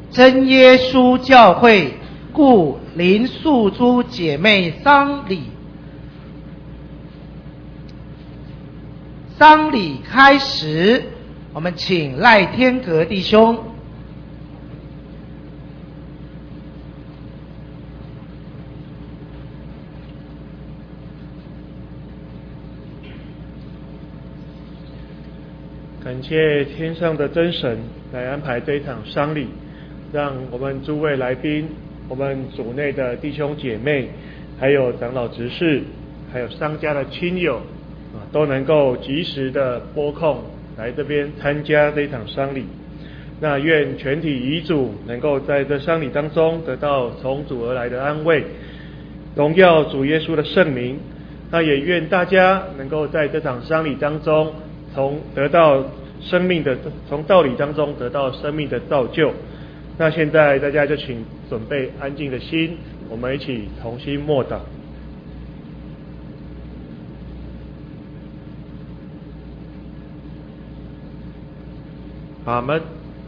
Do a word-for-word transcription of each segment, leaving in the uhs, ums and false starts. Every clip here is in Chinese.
真耶稣教会故林素珠姐妹丧礼。丧礼开始，我们请赖天格弟兄。 感谢天上的真神来安排这一场丧礼，让我们诸位来宾，我们组内的弟兄姐妹，还有长老执事，还有商家的亲友啊，都能够及时的拨空来这边参加这一场丧礼。那愿全体遗嘱能够在这丧礼当中得到从主而来的安慰，荣耀主耶稣的圣名。那也愿大家能够在这场丧礼当中，从得到生命的从道理当中得到生命的造就。那现在大家就请准备安静的心，我们一起同心默祷。阿们。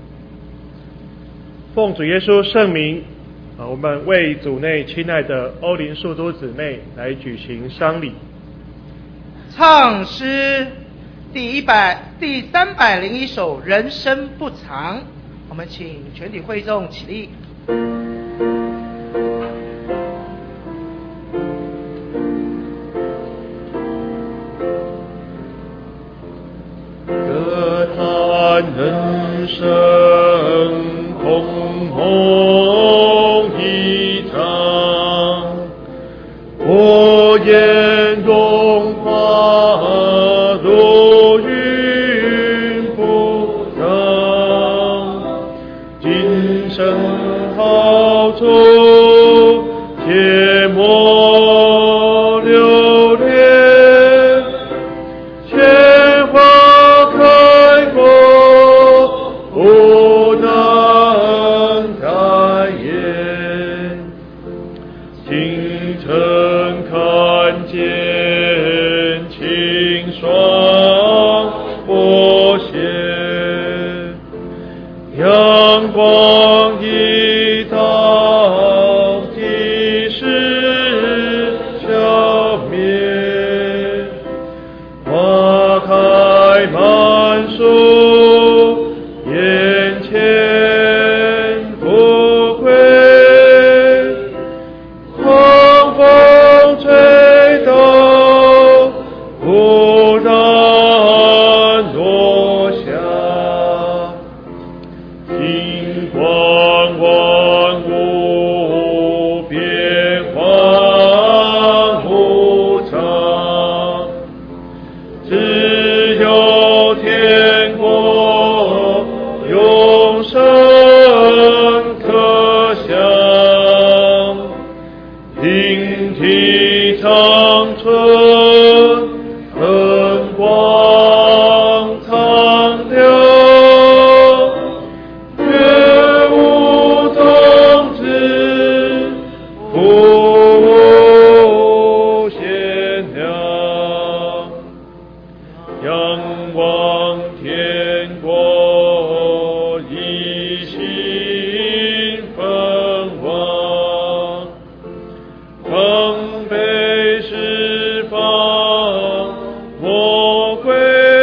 奉主耶稣圣名，啊，我们为主内亲爱的欧林素都姊妹来举行丧礼。 唱诗第一百第三百零一首《人生不长》，我们请全体会众起立。 歌叹人生空空一场，我眼荣华如云不长，今生好处切莫留恋，鲜花开过不能开颜，清晨看见清霜不歇，阳光一道即时消灭，花开满树眼前不归，狂风吹动不能落下，金光万物变幻无常，只有天国永生可享，灵体长存，恒光苍亮，绝无终止，不无限量。仰望天国，一心奔往，丰沛释放，魔鬼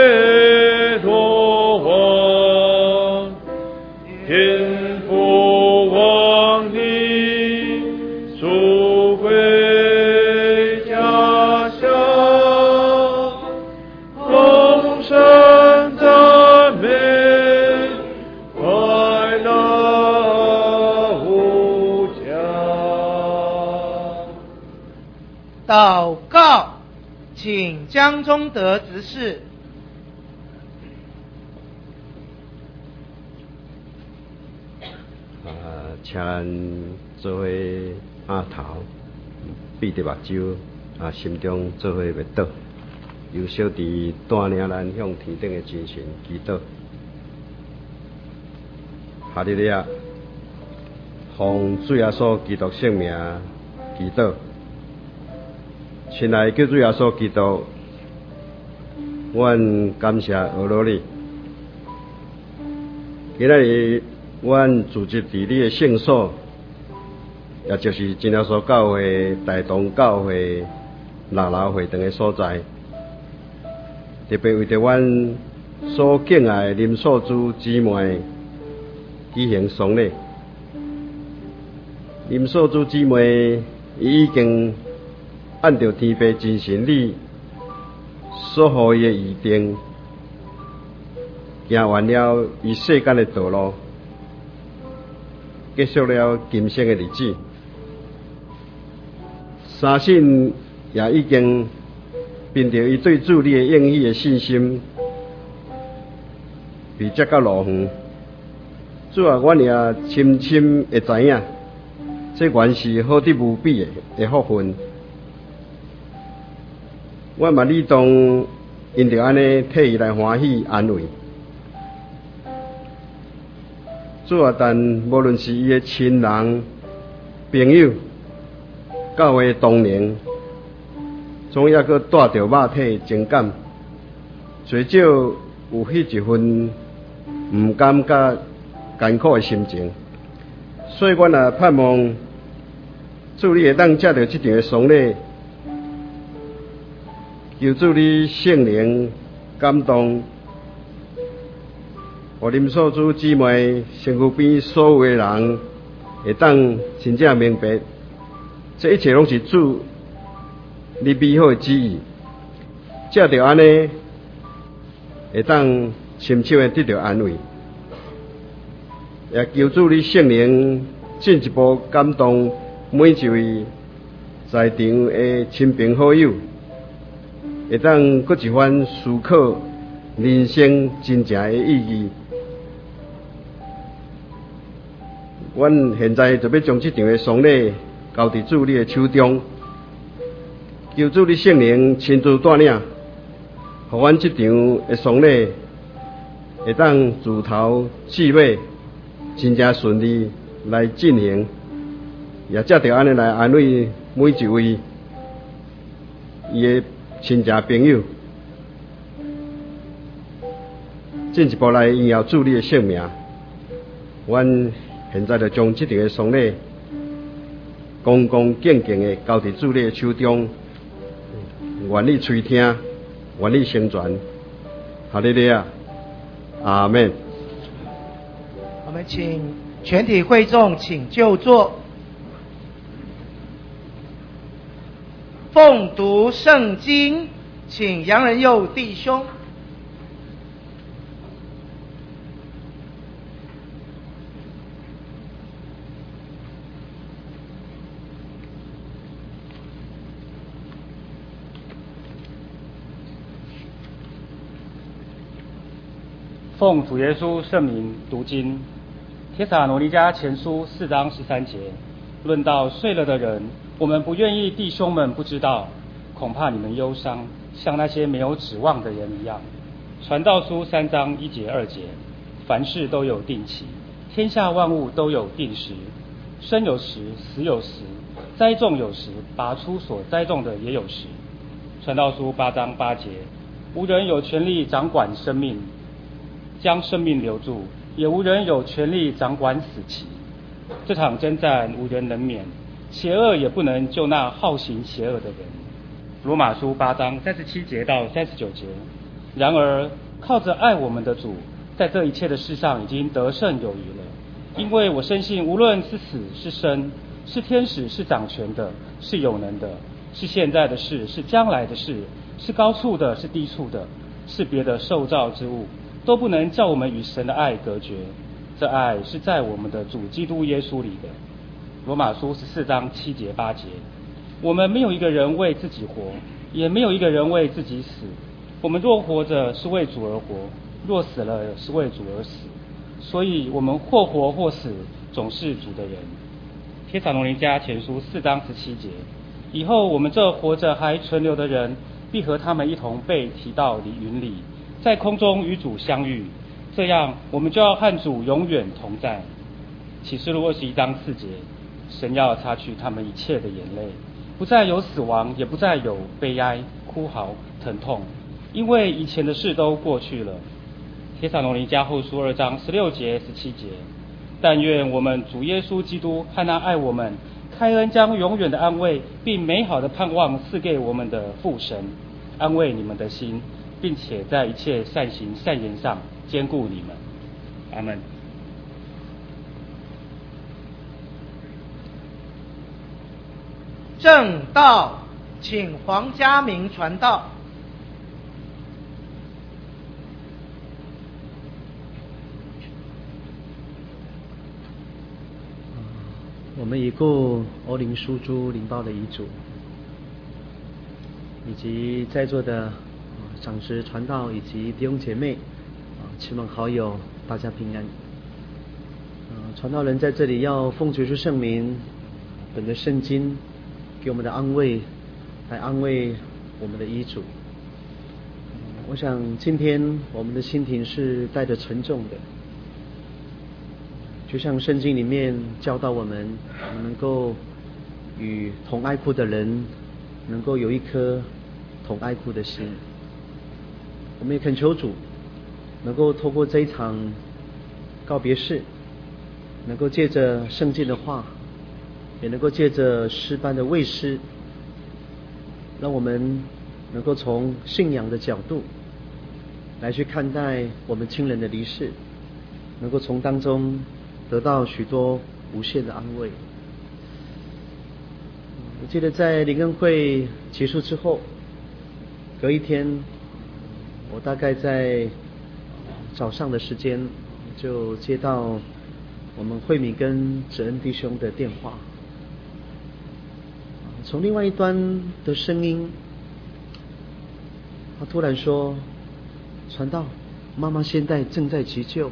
落网，天父望你赎回家乡，丰盛赞美，快乐无疆。 祷告，请江中德执事。 啊，请咱做伙仰头，闭着目睭，啊，心中做伙默祷，由小弟带领咱向天顶的真神祈祷。哈利路亚！奉主耶稣基督圣名祈祷。亲爱的救主耶稣基督，阮感谢俄罗你，今仔日阮组织伫你的圣所，也就是真耶稣教会、大同教会、六楼会堂的所在，特别为着阮所敬爱的林素珠姊妹举行丧礼。林素珠姊妹伊已经按照天父真神理所予伊的预定，行完了伊世间的道路，结束了今生的日子。相信也已经凭着伊对主你的应许的信心，被接到路远。主啊，阮也深深会知影，这原是好得无比的的福分。我嘛理当因着安尼替伊来欢喜安慰。主啊，但无论是伊的亲人、朋友、教会同龄，总也阁带着肉体情感，最少有迄一份毋甘甲艰苦的心情。所以，阮也盼望主你会当接到这场的丧礼，求主你圣灵感动，互林素珠姊妹身躯边所有的人会当真正明白，这一切拢是主你美好的旨意。接着安尼，会当深深的得到安慰，也求主你圣灵进一步感动每一位在场的亲朋好友，会当搁一番思考人生真正的意义。阮现在就要将这场的丧礼交伫主你的手中，求主你圣灵亲自带领，互阮这场的丧礼会当自头至尾真正顺利来进行，也才着安尼来安慰每一位伊的亲戚朋友，进一步来荣耀主你的圣名。阮现在就将这场的丧礼恭恭敬敬的交伫主你的手中，愿你垂听，愿你成全。哈利路亚，阿们。 我们请全体会众请就坐，奉读圣经，请杨仁佑弟兄。 奉主耶稣圣名读经，帖撒罗尼迦前书四章十三节，论到睡了的人，我们不愿意弟兄们不知道，恐怕你们忧伤，像那些没有指望的人一样。传道书三章一节二节，凡事都有定期，天下万物都有定时，生有时，死有时，栽种有时，拔出所栽种的也有时。传道书八章八节，无人有权利掌管生命，将生命留住，也无人有权利掌管死期。这场征战无人能免，邪恶也不能救那好行邪恶的人。罗马书八章三十七节到三十九节，然而靠着爱我们的主，在这一切的事上已经得胜有余了。因为我深信，无论是死是生，是天使，是掌权的，是有能的，是现在的事，是将来的事，是高处的，是低处的，是别的受造之物，都不能叫我们与神的爱隔绝。这爱是在我们的主基督耶稣里的。罗马书十四章七节八节，我们没有一个人为自己活，也没有一个人为自己死。我们若活着，是为主而活；若死了，是为主而死。所以我们或活或死，总是主的人。帖撒罗尼迦前书四章十七节，以后我们这活着还存留的人，必和他们一同被提到云里，在空中与主相遇，这样我们就要和主永远同在。启示录二十一章四节，神要擦去他们一切的眼泪，不再有死亡，也不再有悲哀、哭嚎、疼痛，因为以前的事都过去了。帖撒罗尼迦后书二章十六节、十七节， 但愿我们主耶稣基督和那爱我们、开恩将永远的安慰并美好的盼望赐给我们的父神，安慰你们的心，并且在一切善行善言上坚固你们。阿们。 正道，请黄家明传道。 我们已故欧林书珠灵报的遗嘱，以及在座的长执传道以及弟兄姐妹、亲朋好友，大家平安。传道人在这里要奉主耶稣圣名，本着圣经给我们的安慰，来安慰我们的遗嘱。我想今天我们的心情是带着沉重的，就像圣经里面教导我们，我们能够与同爱哭的人能够有一颗同爱哭的心。我们也恳求主能够透过这一场告别式，能够借着圣经的话，也能够借着诗班的卫诗，让我们能够从信仰的角度来去看待我们亲人的离世，能够从当中得到许多无限的安慰。我记得在灵恩会结束之后，隔一天，我大概在早上的时间就接到我们慧敏跟哲恩弟兄的电话，从另外一端的声音，他突然说：“传道，妈妈现在正在急救。”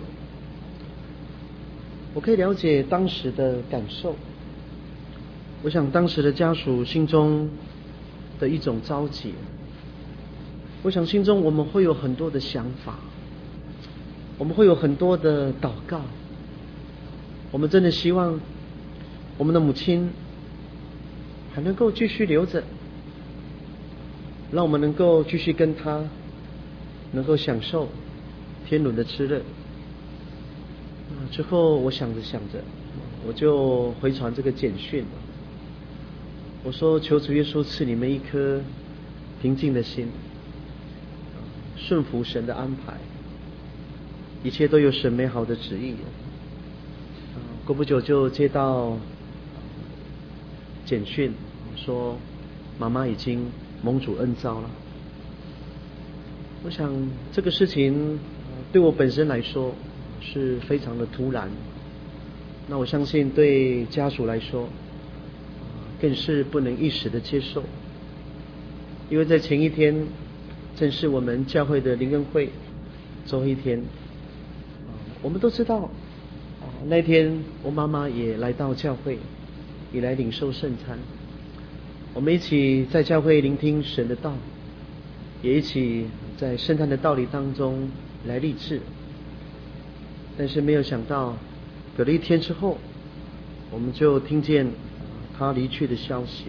我可以了解当时的感受，我想当时的家属心中的一种着急，我想心中我们会有很多的想法，我们会有很多的祷告，我们真的希望我们的母亲还能够继续留着，让我们能够继续跟她能够享受天伦的吃乐。之后我想着想着，我就回传这个简讯，我说：求主耶稣赐你们一颗平静的心，顺服神的安排，一切都有神美好的旨意。过不久就接到简讯说妈妈已经蒙主恩召了。我想这个事情对我本身来说是非常的突然，那我相信对家属来说更是不能一时的接受，因为在前一天正是我们教会的灵恩会最后一天，我们都知道那天我妈妈也来到教会，也来领受圣餐，我们一起在教会聆听神的道，也一起在圣餐的道理当中来立志。但是没有想到隔了一天之后，我们就听见他离去的消息。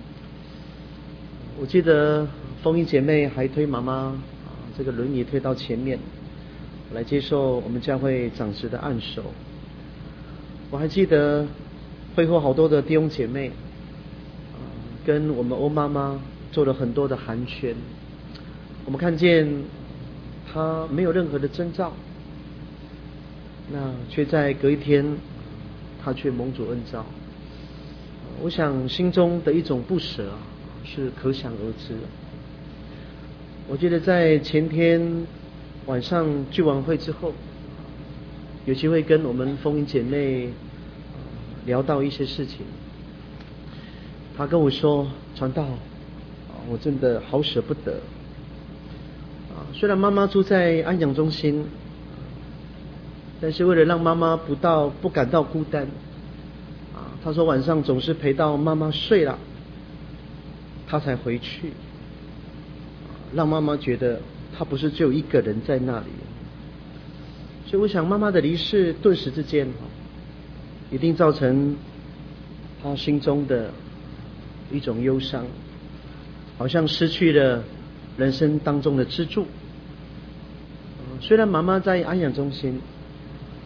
我记得风衣姐妹还推妈妈这个轮椅推到前面来接受我们教会长执的按手。我还记得会后好多的弟兄姐妹跟我们欧妈妈做了很多的寒暄，我们看见她没有任何的征兆，那却在隔一天她却蒙主恩召。我想心中的一种不舍是可想而知。我记得在前天晚上聚完会之后，有机会跟我们风音姐妹聊到一些事情，她跟我说：传道，我真的好舍不得。虽然妈妈住在安养中心，但是为了让妈妈不到不感到孤单，她说晚上总是陪到妈妈睡了，她才回去，让妈妈觉得她不是只有一个人在那里。所以我想妈妈的离世顿时之间一定造成她心中的一种忧伤，好像失去了人生当中的支柱。虽然妈妈在安养中心，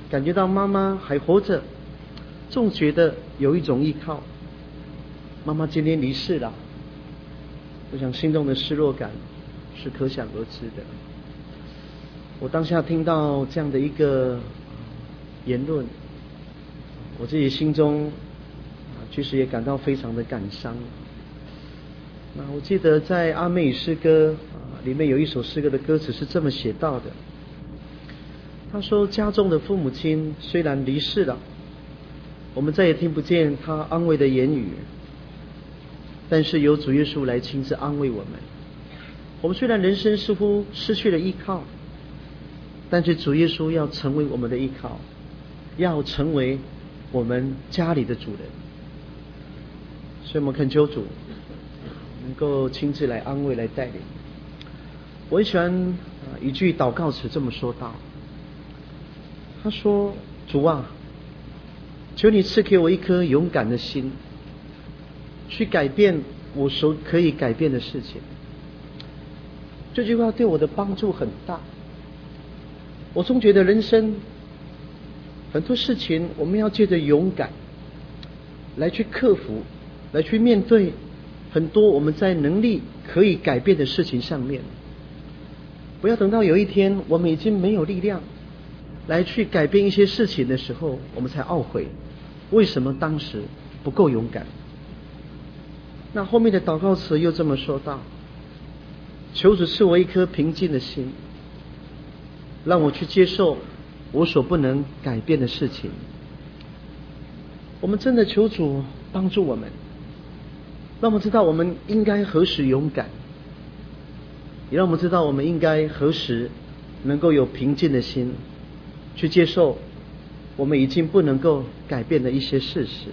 感觉到妈妈还活着，总觉得有一种依靠。妈妈今天离世了，我想心中的失落感是可想而知的。我当下听到这样的一个言论，我自己心中其实也感到非常的感伤。那我记得在阿妹语诗歌里面有一首诗歌的歌词是这么写到的，他说家中的父母亲虽然离世了，我们再也听不见他安慰的言语，但是有主耶稣来亲自安慰我们。我们虽然人生似乎失去了依靠，但是主耶稣要成为我们的依靠，要成为我们家里的主人。所以我们恳求主能够亲自来安慰，来带领。我很喜欢一句祷告词这么说道，他说主啊，求你赐给我一颗勇敢的心，去改变我所可以改变的事情。这句话对我的帮助很大。我总觉得人生很多事情我们要借着勇敢来去克服，来去面对很多我们在能力可以改变的事情上面。不要等到有一天我们已经没有力量来去改变一些事情的时候，我们才懊悔为什么当时不够勇敢。那后面的祷告词又这么说道，求主赐我一颗平静的心，让我去接受我所不能改变的事情。我们真的求主帮助我们，让我们知道我们应该何时勇敢，也让我们知道我们应该何时能够有平静的心去接受我们已经不能够改变的一些事实。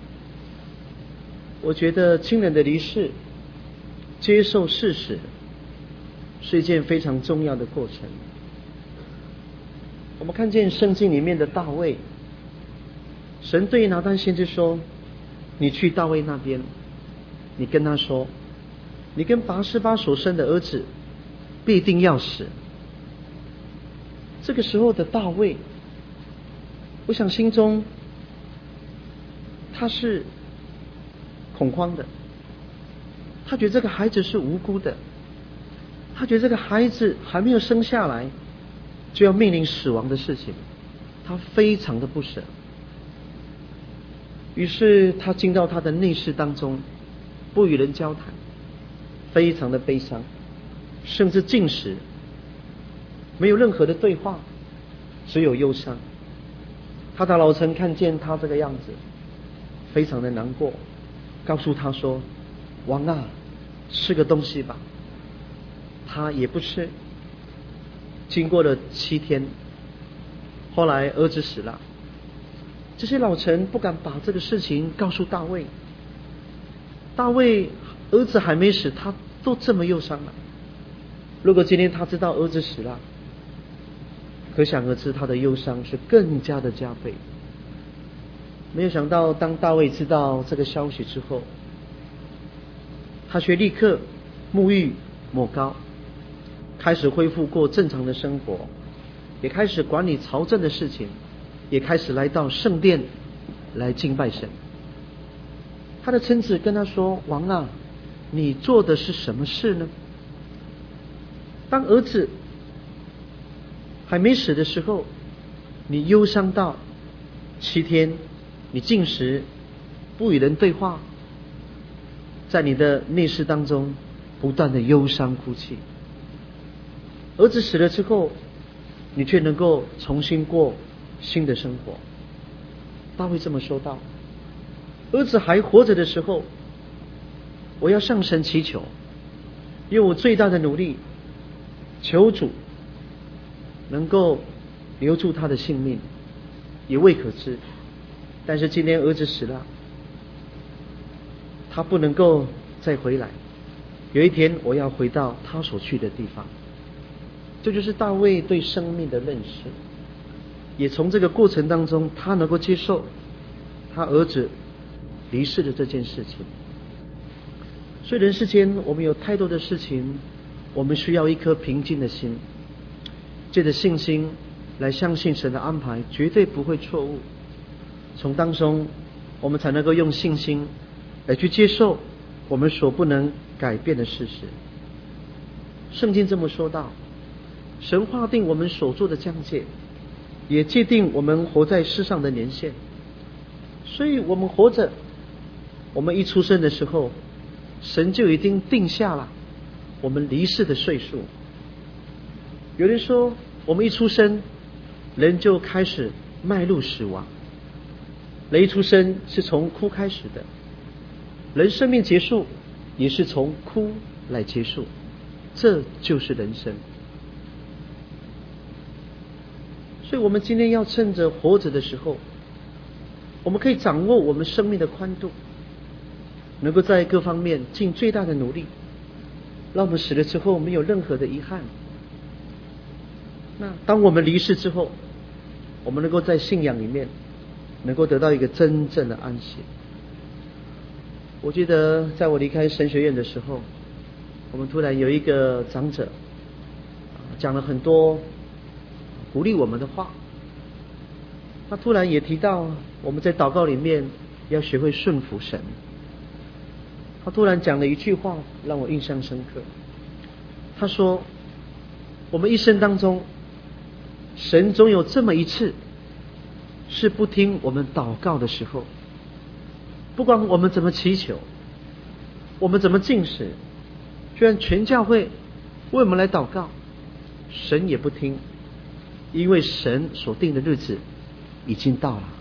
我觉得亲人的离世，接受事实是一件非常重要的过程。我们看见圣经里面的大卫，神对拿单先知说，你去大卫那边，你跟他说，你跟拔示巴所生的儿子必定要死。这个时候的大卫，我想心中他是恐慌的，他觉得这个孩子是无辜的，他觉得这个孩子还没有生下来就要面临死亡的事情，他非常的不舍。于是他进到他的内室当中，不与人交谈，非常的悲伤，甚至禁食，没有任何的对话，只有忧伤。他的老臣看见他这个样子，非常的难过，告诉他说，王啊，吃个东西吧。他也不吃。经过了七天，后来儿子死了，这些老臣不敢把这个事情告诉大卫。大卫儿子还没死，他都这么忧伤了。如果今天他知道儿子死了，可想而知他的忧伤是更加的加倍。没有想到当大卫知道这个消息之后，他却立刻沐浴抹膏，开始恢复过正常的生活，也开始管理朝政的事情，也开始来到圣殿来敬拜神。他的臣子跟他说，王啊，你做的是什么事呢？当儿子还没死的时候，你忧伤到七天，你禁食，不与人对话，在你的内室当中不断的忧伤哭泣。儿子死了之后，你却能够重新过新的生活。大卫这么说道，儿子还活着的时候，我要向神祈求，用我最大的努力求主能够留住他的性命，也未可知。但是今天儿子死了，他不能够再回来，有一天我要回到他所去的地方。这就是大卫对生命的认识，也从这个过程当中，他能够接受他儿子离世的这件事情。所以人世间我们有太多的事情，我们需要一颗平静的心，借着信心来相信神的安排绝对不会错误，从当中我们才能够用信心来去接受我们所不能改变的事实。圣经这么说道，神划定我们所做的疆界，也界定我们活在世上的年限，所以我们活着，我们一出生的时候，神就已经定下了我们离世的岁数。有人说我们一出生人就开始迈入死亡，人一出生是从哭开始的，人生命结束也是从哭来结束，这就是人生。所以我们今天要趁着活着的时候，我们可以掌握我们生命的宽度，能够在各方面尽最大的努力，让我们死了之后没有任何的遗憾。那当我们离世之后，我们能够在信仰里面能够得到一个真正的安息。我记得在我离开神学院的时候，我们突然有一个长者讲了很多鼓励我们的话，他突然也提到我们在祷告里面要学会顺服神。他突然讲了一句话让我印象深刻，他说我们一生当中，神总有这么一次是不听我们祷告的时候，不管我们怎么祈求，我们怎么禁食，居然全教会为我们来祷告，神也不听，因为神所定的日子已经到了。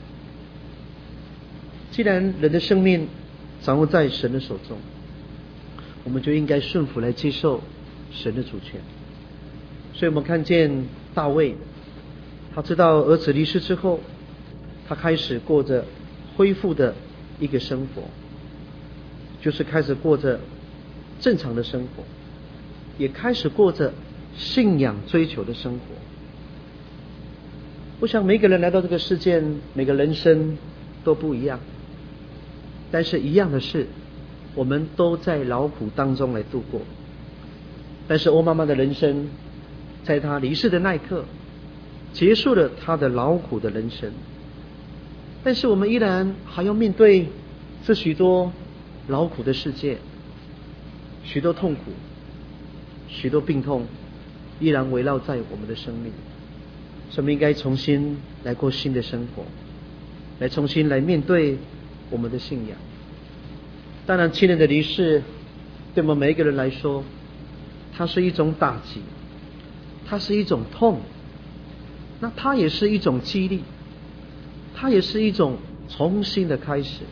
既然人的生命掌握在神的手中，我们就应该顺服来接受神的主权。所以我们看见大卫，他知道儿子离世之后，他开始过着恢复的一个生活，就是开始过着正常的生活，也开始过着信仰追求的生活。我想每个人来到这个世界，每个人生都不一样，但是一样的是，我们都在劳苦当中来度过。但是欧妈妈的人生，在她离世的那一刻，结束了她的劳苦的人生。但是我们依然还要面对这许多劳苦的世界，许多痛苦，许多病痛，依然围绕在我们的生命。所以我们应该重新来过新的生活，来重新来面对我们的信仰。当然亲人的离世对我们每一个人来说，它是一种打击，它是一种痛，那它也是一种激励，它也是一种重新的开始。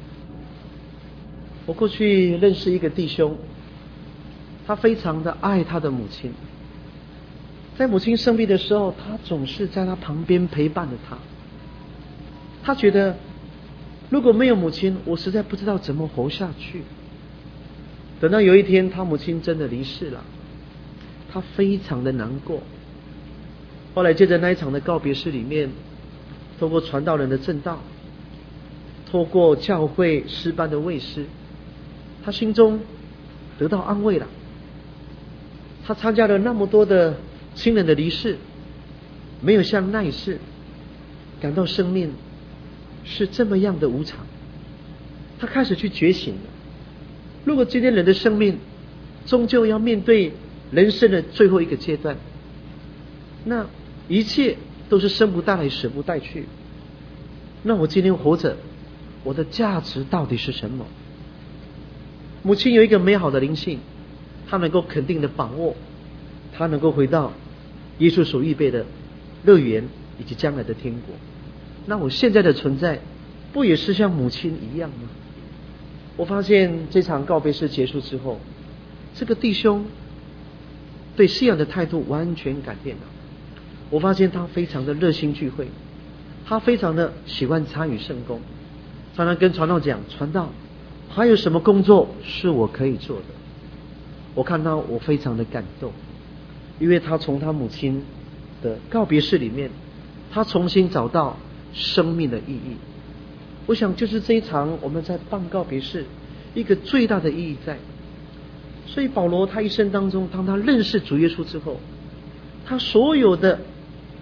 我过去认识一个弟兄，他非常的爱他的母亲，在母亲生病的时候，他总是在他旁边陪伴着他。他觉得如果没有母亲，我实在不知道怎么活下去。等到有一天他母亲真的离世了，他非常的难过。后来接着那一场的告别式里面，透过传道人的证道，透过教会诗班的卫诗，他心中得到安慰了。他参加了那么多的亲人的离世，没有像那一世感到生命是这么样的无常。他开始去觉醒了，如果今天人的生命终究要面对人生的最后一个阶段，那一切都是生不带来死不带去，那我今天活着，我的价值到底是什么？母亲有一个美好的灵性，她能够肯定的把握，她能够回到耶稣所预备的乐园以及将来的天国。那我现在的存在不也是像母亲一样吗？我发现这场告别式结束之后，这个弟兄对信仰的态度完全改变了。我发现他非常的热心聚会，他非常的喜欢参与圣工，常常跟传道讲，传道还有什么工作是我可以做的。我看到我非常的感动，因为他从他母亲的告别式里面，他重新找到生命的意义。我想就是这一场我们在办告别式一个最大的意义在。所以保罗他一生当中，当他认识主耶稣之后，他所有的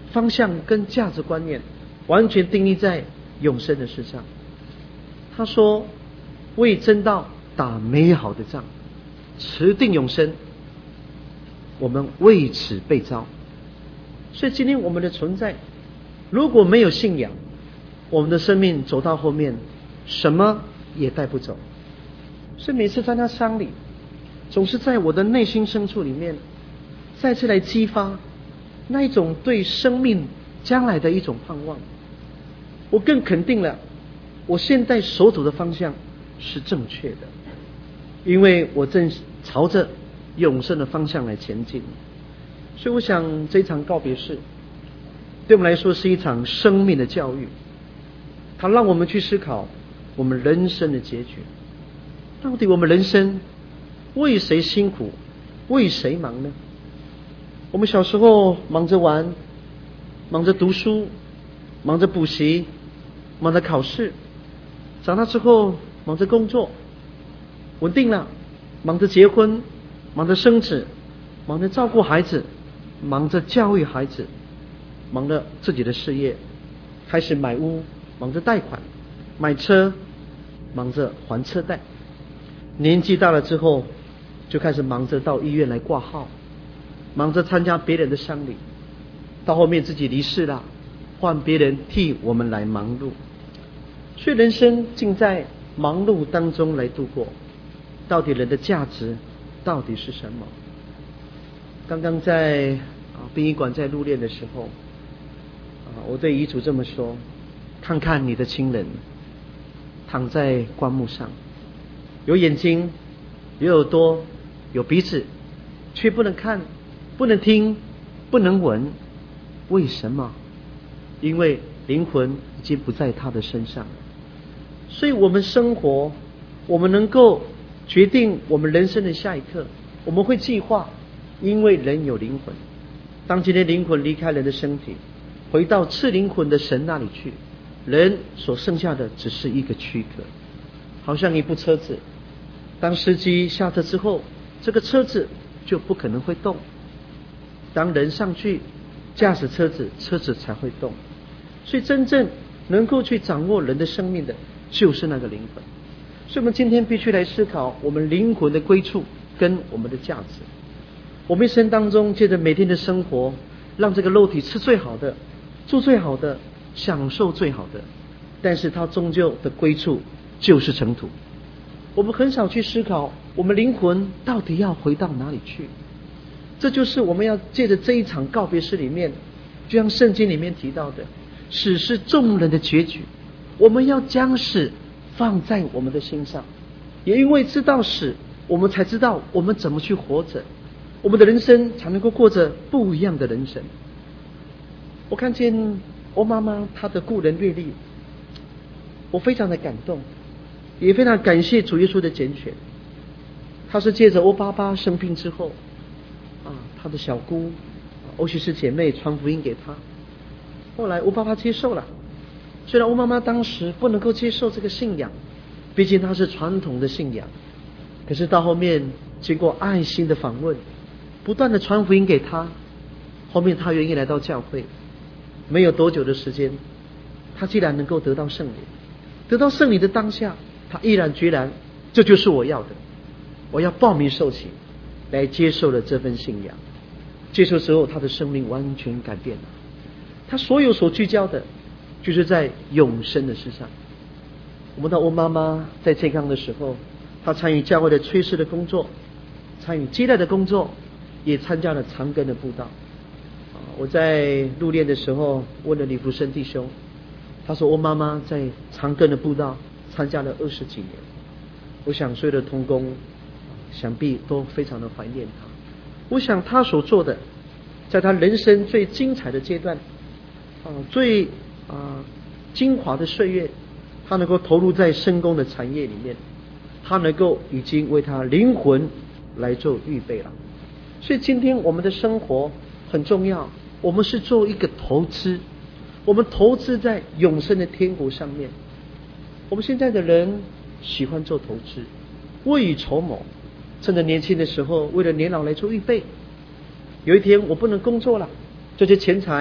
方向跟价值观念完全定义在永生的事上。他说，为真道打美好的仗，持定永生，我们为此被召。所以今天我们的存在，如果没有信仰，我们的生命走到后面什么也带不走。所以每次在那丧礼，总是在我的内心深处里面再次来激发那一种对生命将来的一种盼望。我更肯定了我现在所走的方向是正确的，因为我正朝着永生的方向来前进。所以我想这场告别式对我们来说是一场生命的教育，它让我们去思考我们人生的结局。到底我们人生为谁辛苦，为谁忙呢？我们小时候忙着玩，忙着读书，忙着补习，忙着考试，长大之后忙着工作，稳定了，忙着结婚，忙着生子，忙着照顾孩子，忙着教育孩子，忙着自己的事业，开始买屋，忙着贷款，买车，忙着还车贷。年纪大了之后，就开始忙着到医院来挂号，忙着参加别人的丧礼，到后面自己离世了，换别人替我们来忙碌。所以人生竟在忙碌当中来度过。到底人的价值到底是什么？刚刚在啊殡仪馆在入殓的时候啊，我对遗嘱这么说：看看你的亲人躺在棺木上，有眼睛，有耳朵，有鼻子，却不能看，不能听，不能闻。为什么？因为灵魂已经不在他的身上了。所以我们生活，我们能够决定我们人生的下一刻，我们会计划，因为人有灵魂。当今天灵魂离开人的身体，回到赐灵魂的神那里去，人所剩下的只是一个躯壳，好像一部车子，当司机下车之后，这个车子就不可能会动。当人上去驾驶车子，车子才会动。所以真正能够去掌握人的生命的，就是那个灵魂。所以我们今天必须来思考我们灵魂的归处跟我们的价值。我们一生当中借着每天的生活，让这个肉体吃最好的，住最好的，享受最好的，但是它终究的归处就是尘土。我们很少去思考我们灵魂到底要回到哪里去。这就是我们要借着这一场告别式里面，就像圣经里面提到的，死是众人的结局。我们要将死放在我们的心上，也因为知道死，我们才知道我们怎么去活着，我们的人生才能够过着不一样的人生。我看见我妈妈她的故人阅历，我非常的感动，也非常感谢主耶稣的拣选。她是借着欧爸爸生病之后啊，她的小姑欧西斯姐妹传福音给她，后来欧爸爸接受了。虽然欧妈妈当时不能够接受这个信仰，毕竟她是传统的信仰，可是到后面经过爱心的访问，不断的传福音给她，后面她愿意来到教会。没有多久的时间，她既然能够得到圣灵，得到圣灵的当下，她毅然决然，这就是我要的，我要报名受洗，来接受了这份信仰。接受之后，她的生命完全改变了，她所有所聚焦的就是在永生的事上。我们的欧妈妈在健康的时候，她参与教会的炊事的工作，参与接待的工作，也参加了长庚的布道。我在入殓的时候问了李福生弟兄，他说欧妈妈在长庚的布道参加了二十几年。我想所有的同工想必都非常的怀念他。我想他所做的，在他人生最精彩的阶段啊，最啊精华的岁月，他能够投入在圣工的产业里面，他能够已经为他灵魂来做预备了。所以今天我们的生活很重要，我们是做一个投资，我们投资在永生的天国上面。我们现在的人喜欢做投资，未雨绸缪，趁着年轻的时候为了年老来做预备。有一天我不能工作了，这些钱财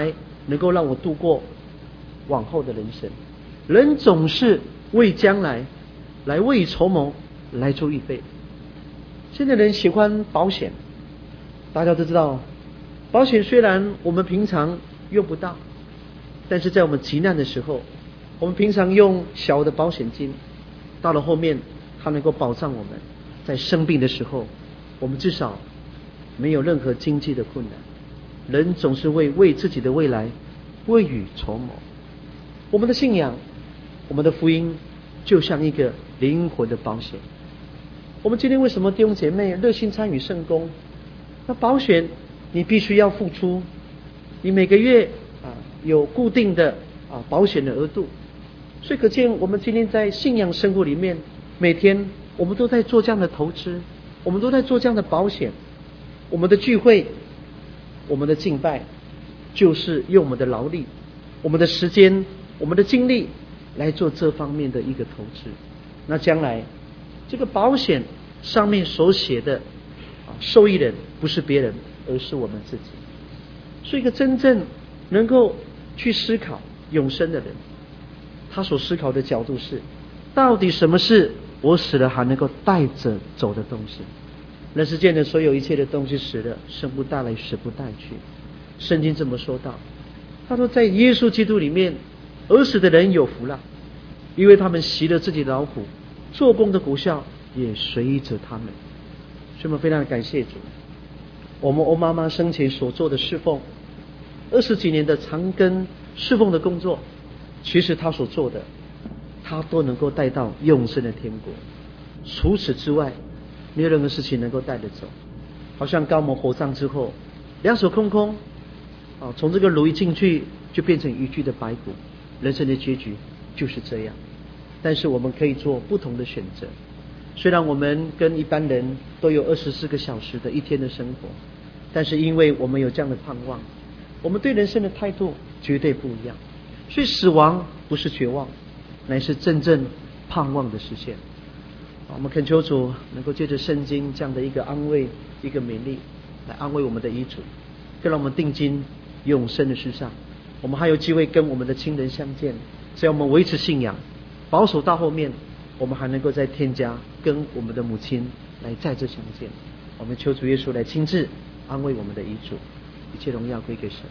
能够让我度过往后的人生。人总是为将来来未雨绸缪，来做预备。现在人喜欢保险，大家都知道，保险虽然我们平常用不到，但是在我们急难的时候，我们平常用小的保险金，到了后面它能够保障我们在生病的时候，我们至少没有任何经济的困难。人总是为为自己的未来未雨绸缪。我们的信仰，我们的福音就像一个灵魂的保险。我们今天为什么弟兄姐妹热心参与圣工？那保险你必须要付出，你每个月啊有固定的啊保险的额度，所以可见我们今天在信仰生活里面，每天我们都在做这样的投资，我们都在做这样的保险。我们的聚会，我们的敬拜，就是用我们的劳力、我们的时间、我们的精力来做这方面的一个投资。那将来这个保险上面所写的啊受益人不是别人，而是我们自己。所以一个真正能够去思考永生的人，他所思考的角度是，到底什么是我死了还能够带着走的东西？人世间的所有一切的东西死了，生不带来，死不带去。圣经这么说道，他说在耶稣基督里面，而死的人有福了，因为他们习了自己的劳苦，做工的果效也随着他们。所以我们非常感谢主，我们欧妈妈生前所做的侍奉，二十几年的长庚侍奉的工作，其实他所做的，他都能够带到永生的天国。除此之外，没有任何事情能够带得走。好像高某火葬之后，两手空空，啊，从这个炉一进去就变成一具的白骨。人生的结局就是这样。但是我们可以做不同的选择。虽然我们跟一般人都有二十四个小时的一天的生活，但是因为我们有这样的盼望，我们对人生的态度绝对不一样。所以死亡不是绝望，乃是真正盼望的实现。我们恳求主能够借着圣经这样的一个安慰、一个勉励，来安慰我们的遗嘱，更让我们定睛永生的事上。我们还有机会跟我们的亲人相见，只要我们维持信仰，保守到后面，我们还能够在天家跟我们的母亲来再次相见。我们求主耶稣来亲自安慰我们的遗嘱，一切荣耀归给神。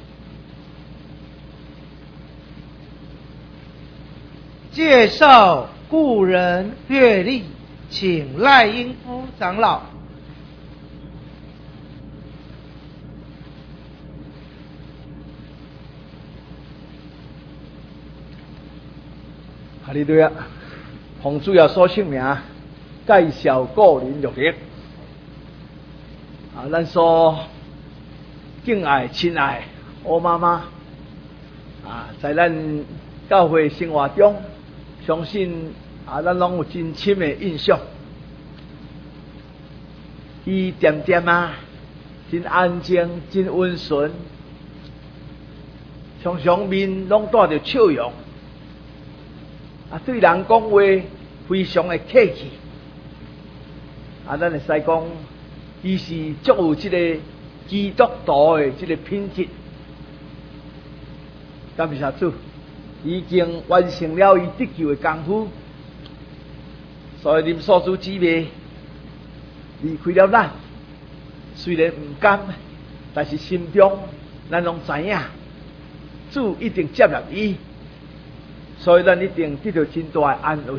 介绍故人阅历，请赖英夫长老。 哈利路亚！奉主耶稣圣名介绍个人阅历。啊，咱所敬爱、亲爱欧妈妈啊，在咱教会生活中，相信啊，咱拢有真深的印象。伊点点啊，真安静，真温顺，常常面拢带着笑容。啊，对人讲话非常的客气。啊，咱会使讲，伊是足有这个基督徒的这个品质。感谢主，已经完成了伊得救的功夫。所以恁所主姊妹离开了咱，虽然唔甘，但是心中咱拢知影，主一定接纳伊。所以咱一定得到真大的安慰。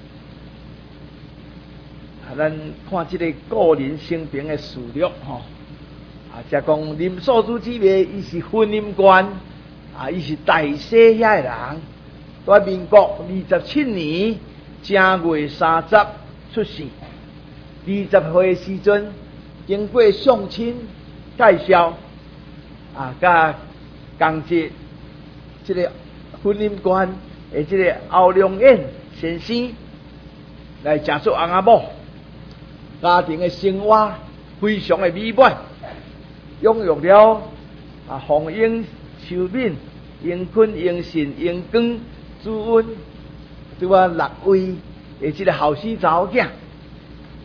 啊，咱看这个个人生平的事例吼，啊，则讲林所主姊妹，伊是婚姻观，啊，伊是大西遐的人，在民国二十七年正月三十出世。二十岁的时阵，经过相亲介绍，啊，甲同一这个婚姻观。诶，这个欧良燕先生来嫁做翁仔某，家庭的生活非常的美满，养育了啊红英、秋敏、英坤、英信、英光、朱恩，对我六位的这个后生查某囝。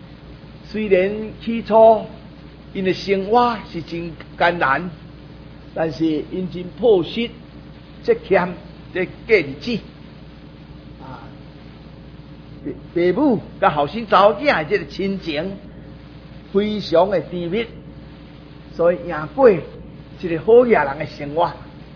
虽然起初因的生活是真艰难， 但是因真朴实，这欠这过日子啊，父母甲后生查某囝的这个亲情非常的甜蜜，所以赢过一个好野人的生活。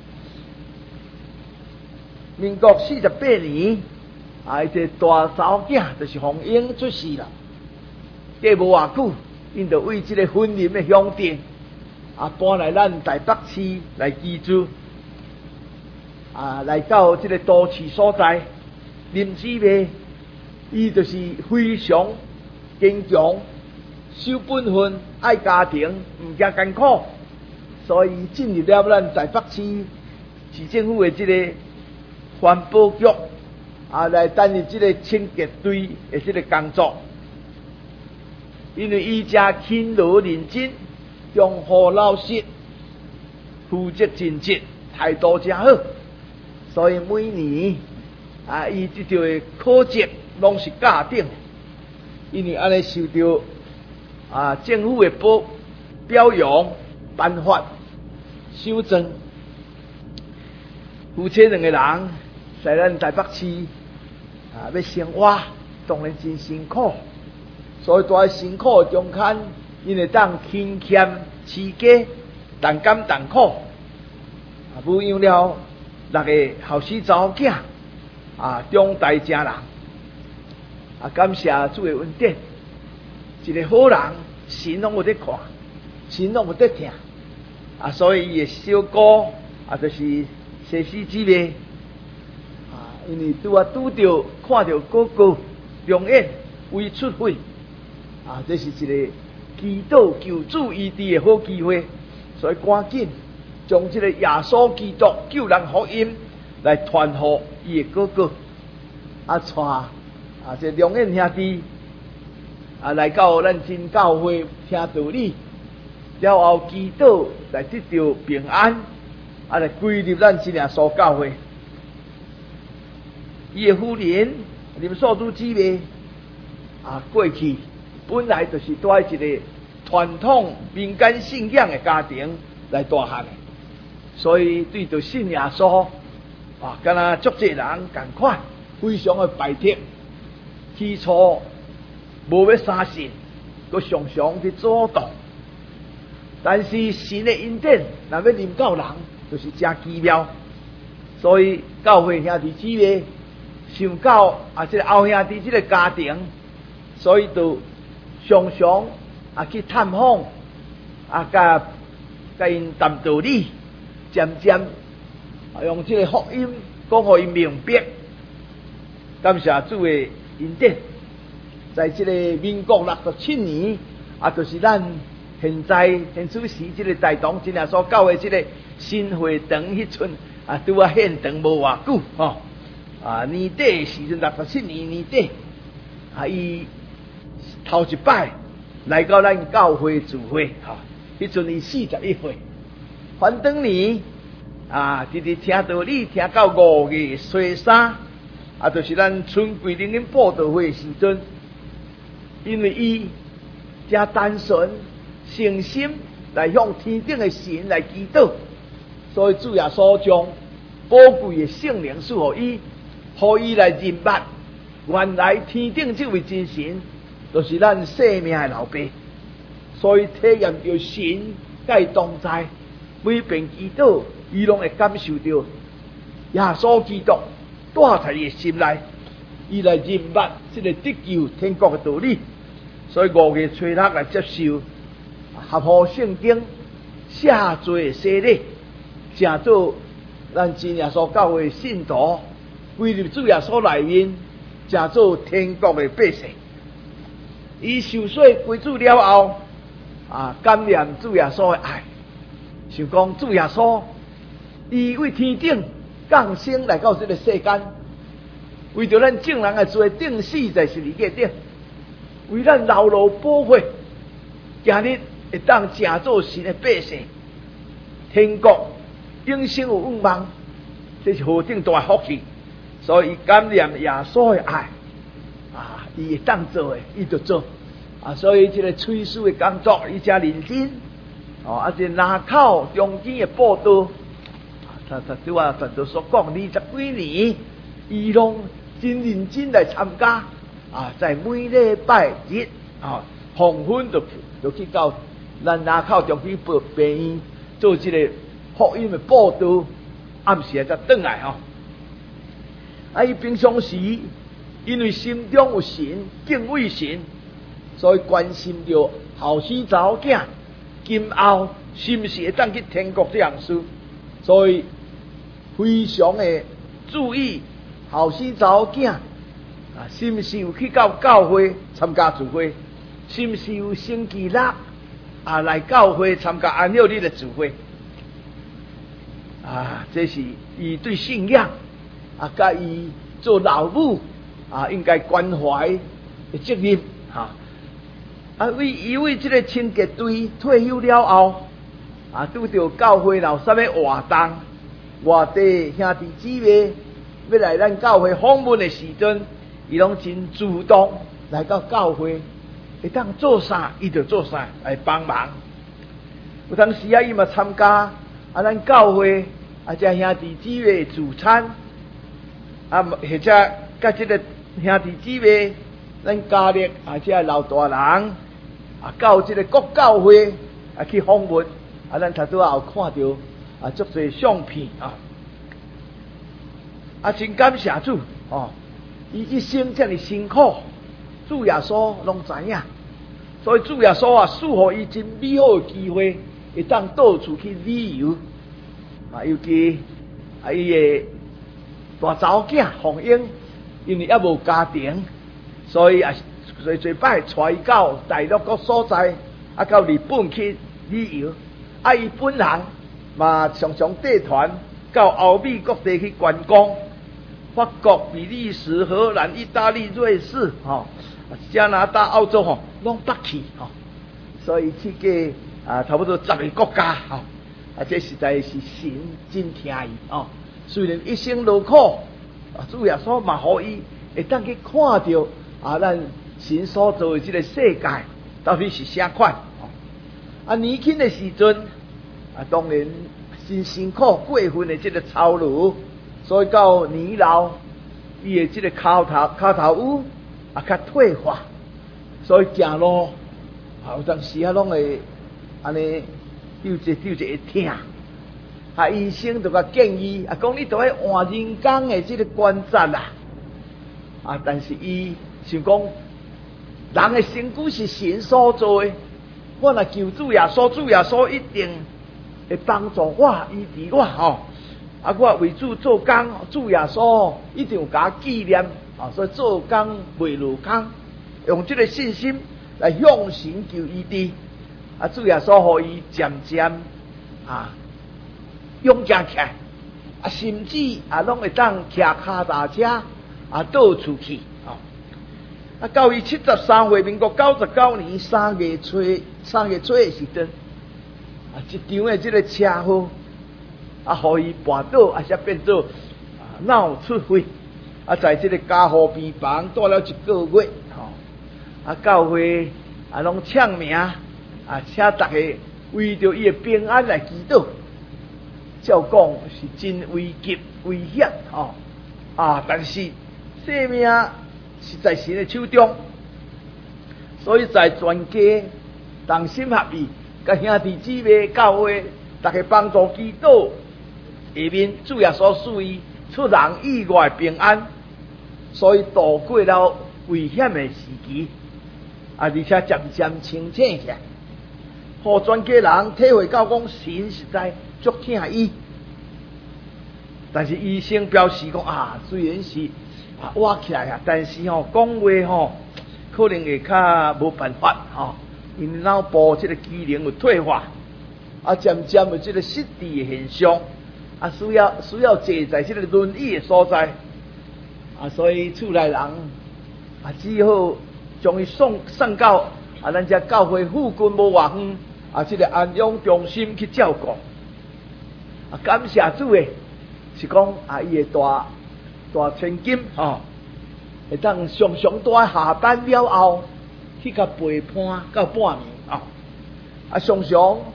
民国四十八年，啊，这大查某囝就是洪英出世了。过无偌久，因就为这个婚姻的乡镇啊搬来咱台北市来居住，啊，来到这个都市所在。林姊妹，伊就是非常坚强、守本分、爱家庭、唔惊艰苦，所以进入了咱台北市市政府的这个环保局啊，来担任这个清洁队的这个工作。因为伊家勤劳认真，忠厚老实，负责尽职，态度真好，所以每年啊，伊这条的考绩拢是甲顶。因为安尼受到啊政府的表表扬、颁发、修正。夫妻两个人在咱台北市啊，要生活当然真辛苦。所以在辛苦中间，因会当勤俭持家，同甘同苦。啊，抚养了六个后生查某囝，啊，长大成人。啊，感谢主的恩典，一个好人，神拢有在看，神拢有在听。啊，所以伊的小哥啊，就是西施姊妹。啊，因为拄啊拄着看到哥哥龙眼为出血。啊，这是一个祈祷求主医治的好机会，所以赶紧将这个耶稣基督救人福音来传给伊的哥哥，啊，带啊这龙眼兄弟啊来到咱真教会听道理，了后祈祷来得到平安，啊来归入咱真耶稣教会。伊的夫人林素珠姊妹啊过去。本来就是在一个传统民间信仰的家庭来大汉的，所以对着信耶稣啊，敢若足济人同款，非常的排斥。起初无要相信，佮常常去阻挡。但是神的恩典，若要临到人，就是真奇妙。所以教会兄弟姊妹想到啊，这个后兄弟这个家庭，所以就。常常啊去探访，啊甲甲因谈道理，渐渐啊用这个福音讲互因明白。感谢主的恩典，在这个民国六十七年，啊就是咱现在现此时这个大同真耶稣教会这个新会堂迄阵啊，拄啊献堂无偌久吼，啊年底时阵六十七年年底啊伊。头一摆来到咱教会聚会，哈，迄阵伊四十一岁。反当年啊，直直听道理听到五月初三，啊，就是咱春桂林林布道会的时阵，因为伊真单纯、诚心来向天顶的神来祈祷，所以主耶稣将宝贵的圣灵赐予伊，互伊来认捌，原来天顶这位真神。就是咱生命的老爸，所以体验到神甲同在，每遍祈祷，伊拢会感受到耶稣基督带在伊的心内，伊来认捌这个得救天国的道理。所以五月初六来接受合乎圣经写做的洗礼，成做咱真耶稣教会的信徒，归入主耶稣内面，成做天国的百姓。伊受洗归主了后，啊，感念主耶稣的爱，想讲主耶稣，伊为天顶降生来到这个世间，为着咱众人的罪定死在十字架顶，为咱流露宝血，今日会当成做神的百姓，天国永生有望望，这是何等大福气！所以感念耶稣的爱。啊，伊会当做的，伊就做啊，所以这个催书的工作，伊真认真哦，啊，这南口中间的报道，他他对我传道所讲，二十几年，伊拢真认真来参加，啊，在每礼拜日啊，黄昏就就去到咱南口中间报病院做这个福音的报道，暗时才转来吼。啊，伊平常时因为心中有神，敬畏神，所以关心着后生查某囝今后是不是会当去天国这样事，所以非常的注意后生查某囝啊，是不是有去到教会参加聚会，是不是有星期六啊来教会参加安息日的聚会啊，这是伊对信仰啊，甲伊做老母啊，应该关怀的责任哈。啊，为伊为这个清洁队退休了后，啊，拄着教会有啥物活动，外地兄弟姊妹要来咱教会访问的时阵，伊拢真主动来到教会，会当做啥伊就做啥来帮忙。有当时啊，伊嘛参加啊，咱教会啊，这兄弟姊妹聚餐，啊，或者甲这个兄弟姊妹，咱家里啊，这老大人啊，到这个国教会啊去访问，啊，咱头拄也有看到啊，足侪相片啊，啊，真感谢主哦，伊一生这么辛苦，主耶稣拢知影，所以主耶稣啊，赐予伊真美好的机会，会当到处去旅游啊，尤其啊，伊的大查某囝洪英，因为还无家庭，所以啊，随随摆带伊到大陆各所在，啊，到日本去旅游。啊，伊本人嘛常常带团到欧美各地去观光，法国、比利时、荷兰、意大利、瑞士，吼、哦，加拿大、澳洲，吼、哦，拢捌去，吼、哦。所以去过啊，差不多十个国家，吼、哦，啊，这实在是神真听伊，哦。虽然一生劳苦，啊，主耶稣嘛，互伊会当去看到啊，咱神所做的这个世界到底是啥款。啊，年轻的时阵啊，当然真辛苦过分的这个操劳，所以到年老，伊的这个骹头骹头乌啊较退化，所以行路啊有当时啊拢会安尼丢一丢一会痛。啊，医生就甲建议啊，讲你都要换人工的这个关节啦。啊，但是伊想讲，人的身躯是神所做的，我若求主耶稣，主耶稣一定会帮助我，医治我吼。啊，我为主做工，主耶稣一定有甲我纪念啊，所以做工袂落空，用这个信心来向神求医治。啊，主耶稣互伊渐渐啊。勇敢起来，啊，甚至啊，拢会当骑脚踏车啊，到处去哦。啊，到伊七十三岁，民国九十九年三月初，三月初的时阵，啊，一场的这个车祸，啊，互伊绊倒，啊，才变做啊脑出血，啊，在这个加护病房住了一个月，吼、哦，啊，教会啊，拢唱名，啊，请大家为着伊的平安来祈祷。照讲是真危急危险吼、哦、啊！但是生命是在神的手中，所以在全家同心合意，甲兄弟姊妹教会，大家帮助祈祷，下面主耶稣赐伊出人意外平安，所以度过了危险的时期，啊，而且渐渐清醒起来，互全家人体会到讲神实在。足疼伊，但是医生表示讲啊，虽然是啊活起来啊，但是吼、哦、讲话吼、哦、可能会较无办法吼、哦，因为脑部这个机能有退化，啊渐渐有这个失智的现象，啊需要需要坐在这个轮椅的所在，啊所以厝内人啊只好将伊送送到啊咱这教会附近无偌远啊这个安养中心去照顾。啊，感谢主诶，是讲啊，伊诶大大千金吼，会当常常都在下班了后去甲陪伴到半暝啊，啊常常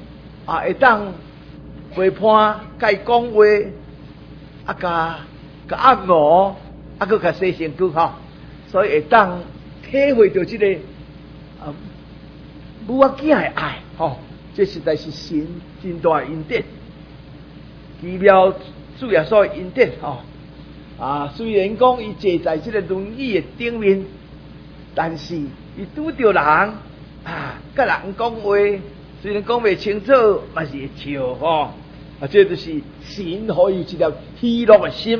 啊，会当陪伴、甲伊讲话，啊，甲甲按摩，啊，佮甲洗身躯吼，所以会当体会到即、这个啊母仔囝的爱吼，这实在是神真大的恩典，奇妙主耶稣的恩典吼。啊，虽然讲伊坐在这个轮椅的顶面，但是伊拄着人啊，甲人讲话，虽然讲袂清楚，嘛是会笑吼。啊，这就是神可以一条喜乐的心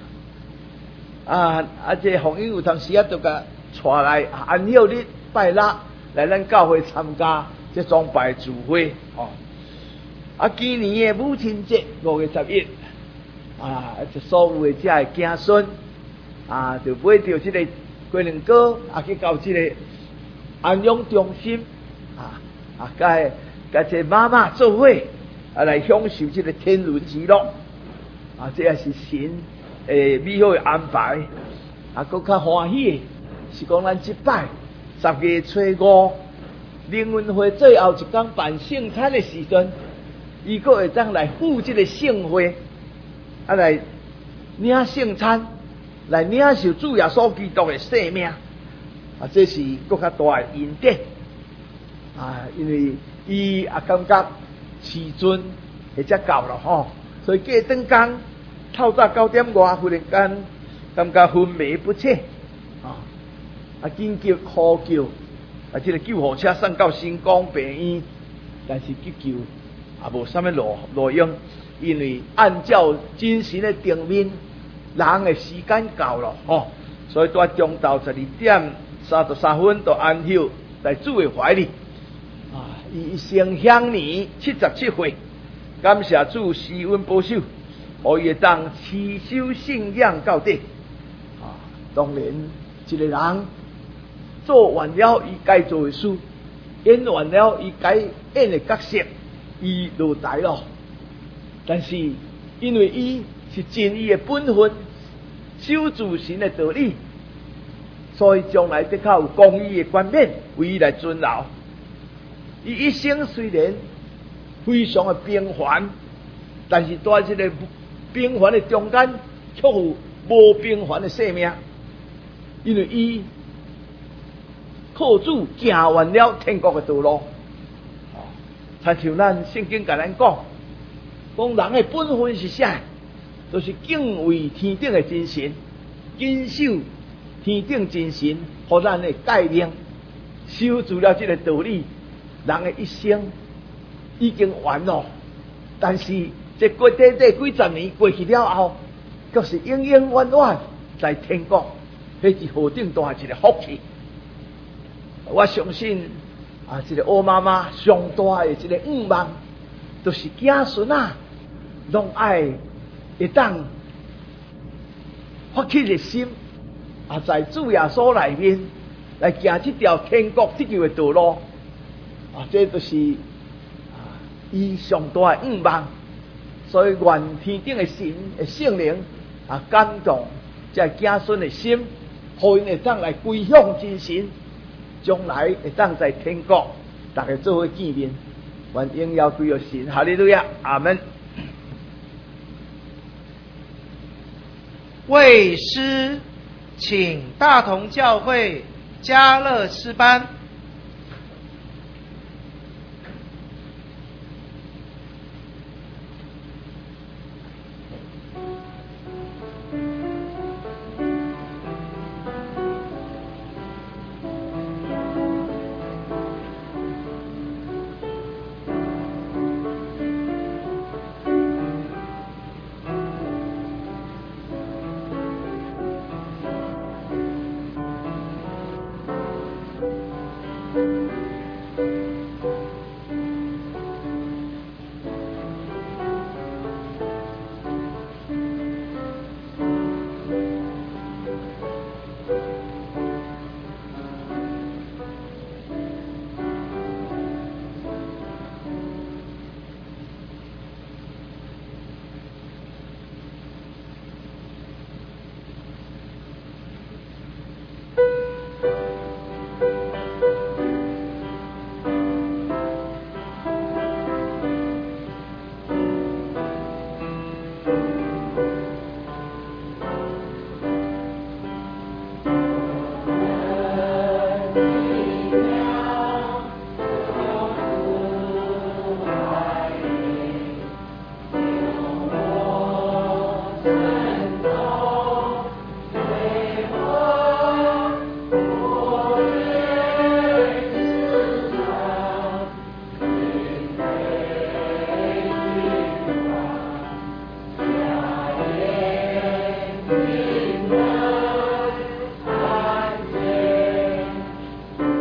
啊！啊，这红英有当时啊，就甲带来安休日拜六来咱教会参加这崇拜聚会吼。啊，今年的母亲节五月十一。啊！就所有的这的子孙啊，就买到这个龟苓膏，啊去到这个安养中心啊啊，甲甲这妈妈做伙啊来享受这个天伦之乐啊，这也是神诶美好的安排啊！更较欢喜的是讲咱即摆十月初五灵运会最后一天办圣餐的时阵，伊个会当来赴这个圣会。啊，来领圣餐，来领受主耶稣基督的生命，啊，这是更较大的恩典啊！因为伊也感觉时阵会才到了吼，所以过顿工透早九点外，忽然间感觉昏迷不彻啊！啊，紧急呼救啊，这个救护车送到新光病院，但是急救也无啥物路路用。因为按照真神的定面，人的时间到了吼，所以在中昼十二点三十三分就安休在主的怀里。啊，伊一生享年七十七岁，感谢主施恩保守，可以当持守信仰到底。啊，当然，一个人做完了伊该做的事，演完了伊该演的角色，伊落台了。但是因为伊是尽伊的本分，守住神的道理，所以将来得靠有公义的冠冕为伊来尊劳。伊一生虽然非常的平凡，但是在这个平凡的中间，却有无平凡的生命。因为伊靠主行完了天国的道路，亲像咱圣经甲咱讲。讲人的本分是啥？就是敬畏天顶的真神，谨守天顶真神，互咱的诫命，守住了这个道理，人的一生已经完了。但是这过短短几十年过去了后，却是永永远远在天国，迄是何等大一个福气！我相信啊，这个欧妈妈上大的这个愿望，就是子孙啊。拢爱会当发起热心，啊，在主耶稣内面来行这条天国得救的道路，啊，这就是啊，伊上大的愿望。所以愿天顶的神的圣灵啊，感动这子孙的心，互因会当来归向真神，将来会当在天国大家做伙见面。愿荣耀归于神，哈利路亚，阿门。 为师，请大同教会嘉乐诗班。 Thank you.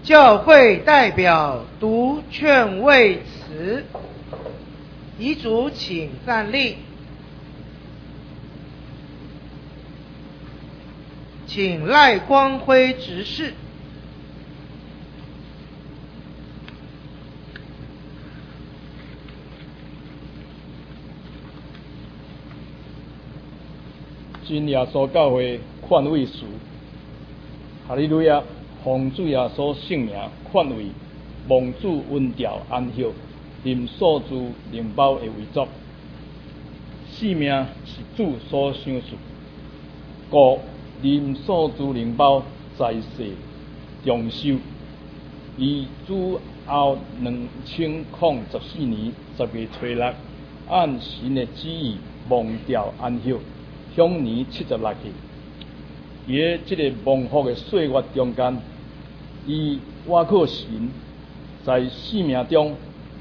教会代表读劝慰词，遗嘱请站立，请赖光辉执事。 真耶稣教会劝慰词，哈利路亚！奉主耶稣圣名劝慰，蒙主恩调安息，临所住灵包的遗嘱。性命是主所想事，故临所住灵包在世重修。以主后两千零十四年十月初六，按神的旨意蒙调安息。享年七十六岁，伊个即个蒙福的岁月中间，伊倚靠神，在生命中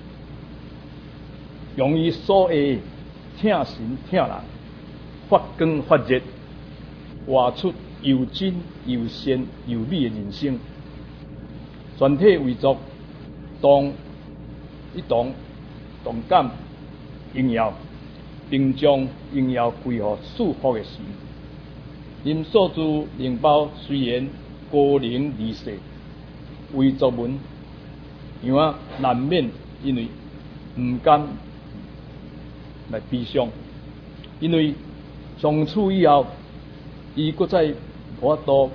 用伊所会疼神疼人，发光发热，活出又真又善又美的人生。全体为族同一同同感荣耀。并将荣耀归予赐福的神。因所住灵包虽然高龄离世，为族们样啊难免因为唔甘来悲伤，因为从此以后，伊搁再无法度，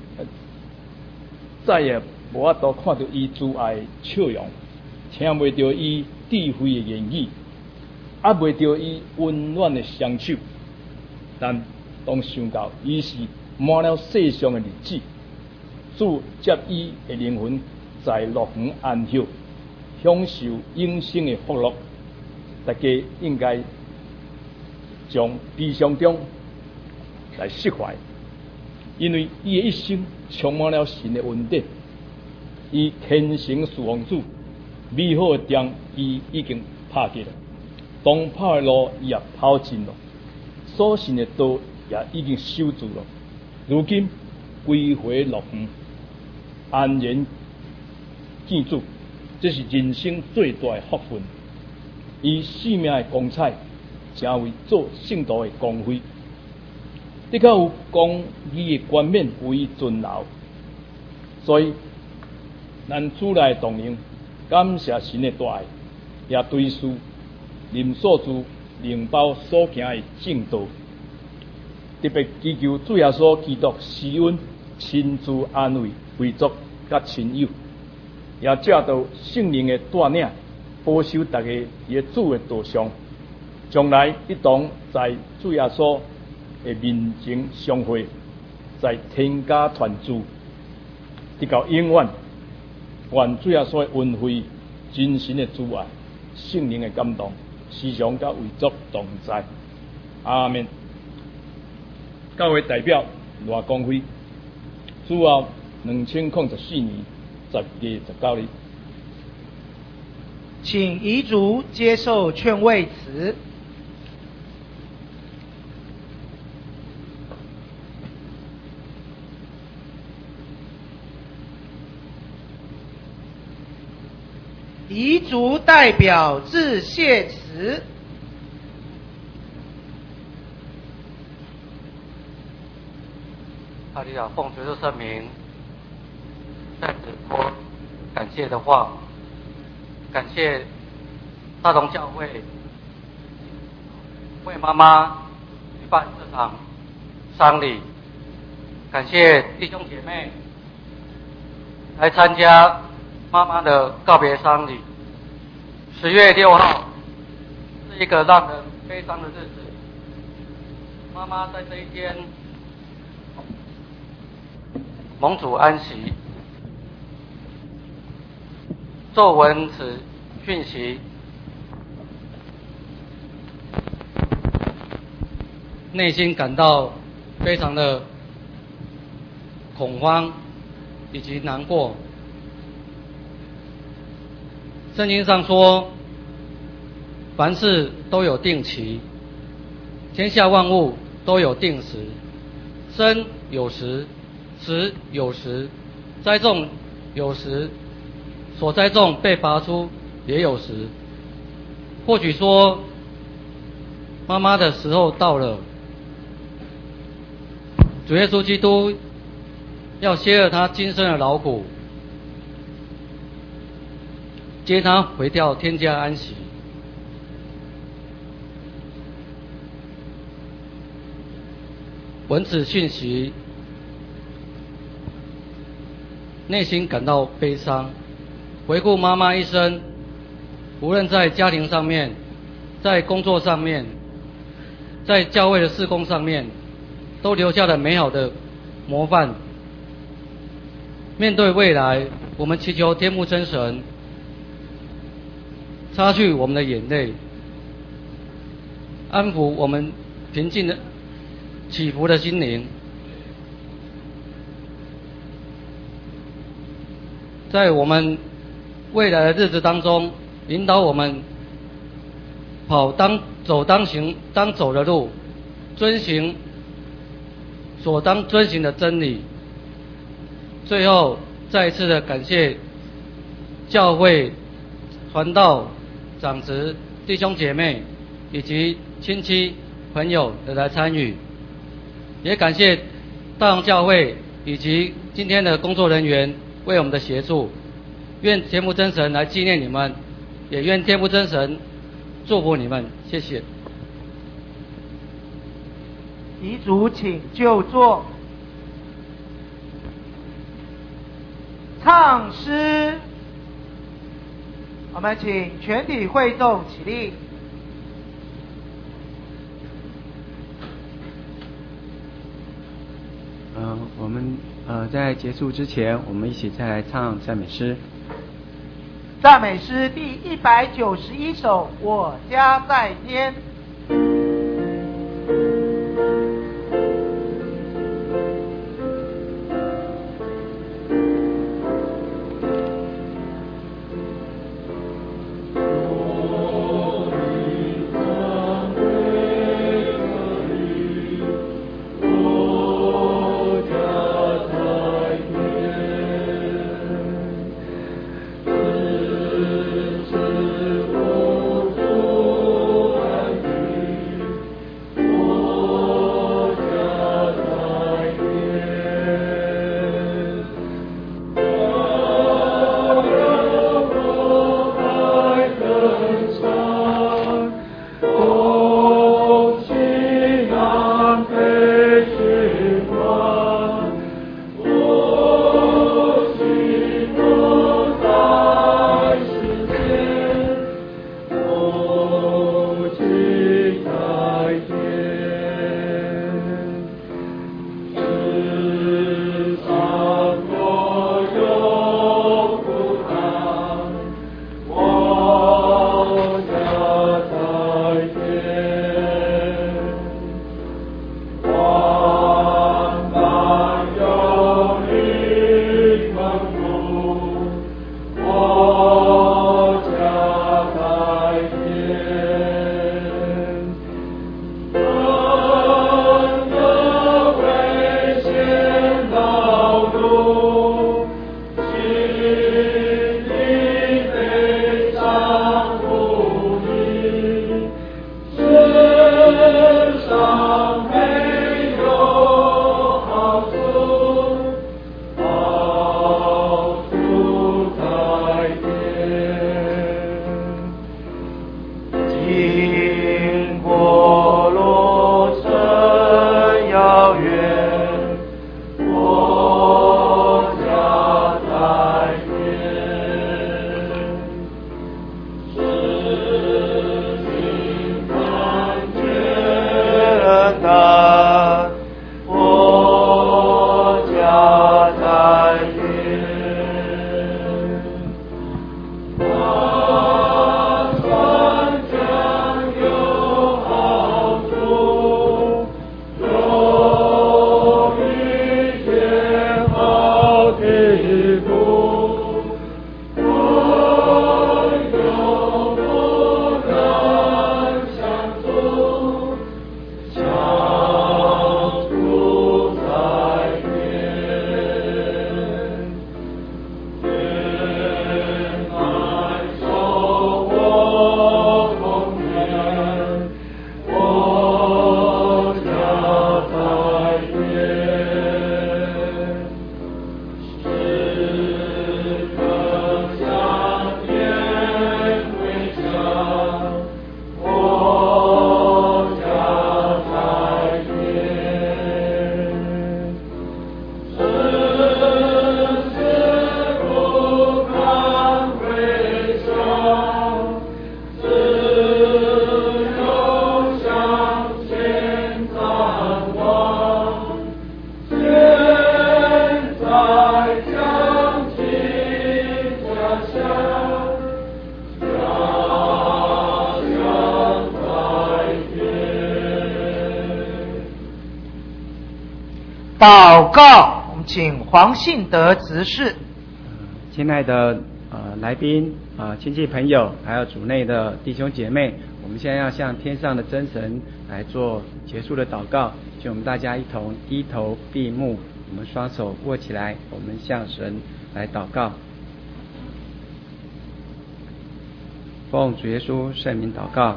再也无法度看到伊挚爱的笑容，听袂到伊智慧的言语。压袂到伊温暖的双手，但当想到伊是满了世上的日子，主接伊的灵魂在乐园安息，享受永生的福乐。大家应该从悲伤中来释怀，因为伊的一生充满了神的恩典。伊虔诚侍奉主，美好的仗伊已经拍结了。当跑的路伊也跑尽了，所信的道也已经守住了。如今归回乐园，安然见主，这是人生最大的福分。伊生命的光彩，成为做圣道的光辉。的确有公义的冠冕为伊尊留，所以咱主内同仁感谢神的大爱，也对事。临所住灵包所行的正道，特别祈求主耶稣基督施恩，亲自安慰贵族甲亲友，也借到圣灵的带领，保守大家伫主的道上，将来一同在主耶稣的面前相会，在天家团聚，直到永远。愿主耶稣的恩惠、真神的主爱、圣灵的感动。时常甲为族同在，阿们。教会代表赖光辉，主后两千零十四年十月十九日， 请遗嘱接受劝慰词。遗嘱代表致谢词。 哈利亚奉主的圣名，在此说感谢的话，感谢大同教会为妈妈举办这场丧礼，感谢弟兄姐妹来参加妈妈的告别丧礼。十月六号是一个让人悲伤的日子，妈妈在这一天蒙主安息。作文此讯息，内心感到非常的恐慌以及难过。圣经上说，凡事都有定期，天下万物都有定时，生有时，死有时，栽种有时所栽种被拔出，也有时，或许说妈妈的时候到了，主耶稣基督要歇了他今生的劳苦，接他回到天家安息。闻此讯息，内心感到悲伤。回顾妈妈一生，无论在家庭上面，在工作上面，在教会的事工上面，都留下了美好的模范。面对未来，我们祈求天父真神擦去我们的眼泪，安抚我们平静的起伏的心灵，在我们未来的日子当中，引导我们跑当走当行当走的路，遵行所当遵行的真理。最后，再一次的感谢教会、传道、长执、弟兄姐妹以及亲戚朋友的来参与。也感谢大荣教会以及今天的工作人员为我们的协助，愿天父真神来纪念你们，也愿天父真神祝福你们，谢谢。 遗嘱请就坐。唱诗，我们请全体会众起立。 呃，我们呃在结束之前，我们一起再来唱赞美诗。 赞美诗第一百九十一首，我家在天。 祷告，我们请黄信德执事。 亲爱的呃来宾啊、呃、亲戚朋友，还有主内的弟兄姐妹，我们现在要向天上的真神来做结束的祷告，请我们大家一同低头闭目，我们双手握起来，我们向神来祷告。奉主耶稣圣名祷告，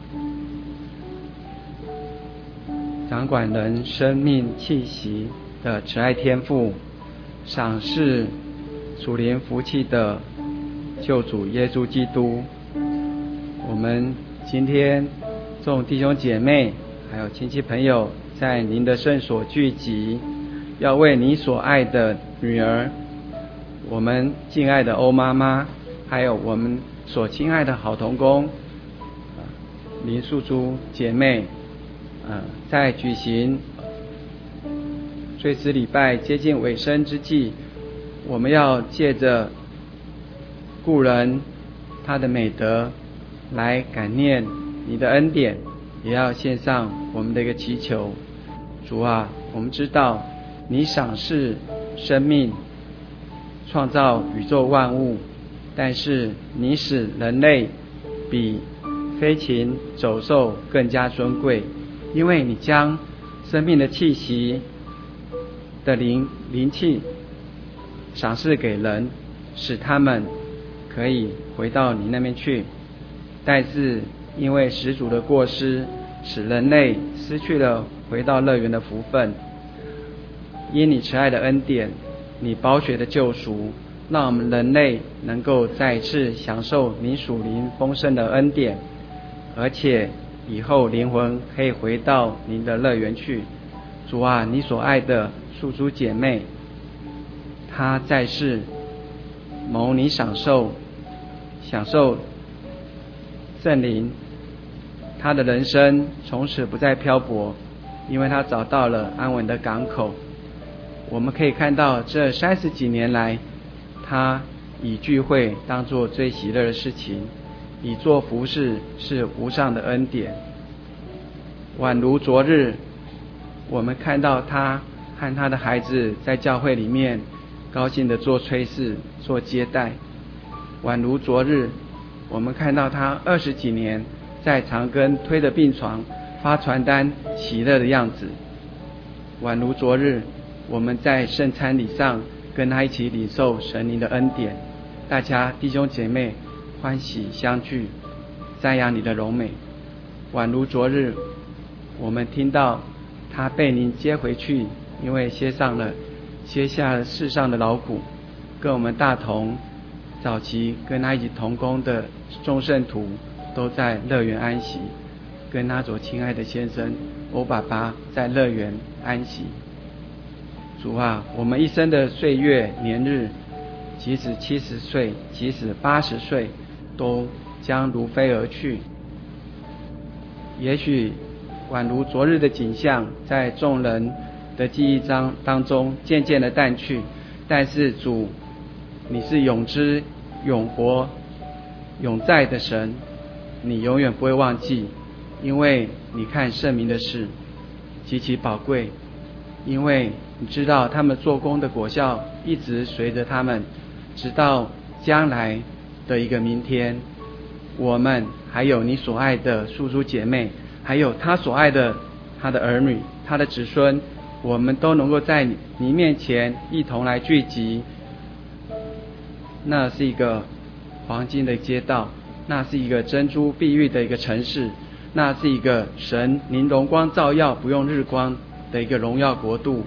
掌管人生命气息的慈爱天父，赏赐属灵福气的救主耶稣基督，我们今天众弟兄姐妹还有亲戚朋友在您的圣所聚集，要为你所爱的女儿，我们敬爱的欧妈妈，还有我们所亲爱的好同工林素珠姐妹，呃，在举行追思礼拜接近尾声之际，我们要借着故人他的美德来感念你的恩典，也要献上我们的一个祈求。主啊，我们知道你赏赐生命，创造宇宙万物，但是你使人类比飞禽走兽更加尊贵，因为你将生命的气息的灵灵气赏赐给人，使他们可以回到你那边去。但是因为始祖的过失，使人类失去了回到乐园的福分。因你慈爱的恩典，你宝血的救赎，让我们人类能够再次享受你属灵丰盛的恩典，而且以后灵魂可以回到您的乐园去。主啊，你所爱的素珠姐妹，她在世蒙你享受享受圣灵，她的人生从此不再漂泊，因为她找到了安稳的港口。我们可以看到这三十几年来，她以聚会当作最喜乐的事情，以做服事是无上的恩典。宛如昨日，我们看到她和她的孩子在教会里面高兴地做炊事做接待。宛如昨日，我们看到她二十几年在长庚推着病床发传单喜乐的样子。宛如昨日，我们在圣餐礼上跟她一起领受神灵的恩典，大家弟兄姐妹欢喜相聚，赞扬你的荣美。宛如昨日，我们听到他被您接回去，因为歇上了歇下了世上的劳苦，跟我们大同早期跟他一起同工的众圣徒都在乐园安息，跟他所亲爱的先生欧爸爸在乐园安息。主啊，我们一生的岁月年日，即使七十岁，即使八十岁，都将如飞而去。也许宛如昨日的景象，在众人的记忆当当中渐渐的淡去，但是主，你是永知、永活、永在的神，你永远不会忘记，因为你看圣民的事极其宝贵，因为你知道他们做工的果效一直随着他们，直到将来的一个明天，我们还有你所爱的素珠姐妹，还有他所爱的他的儿女，他的子孙，我们都能够在你面前一同来聚集。那是一个黄金的街道，那是一个珍珠碧玉的一个城市，那是一个神您荣光照耀不用日光的一个荣耀国度。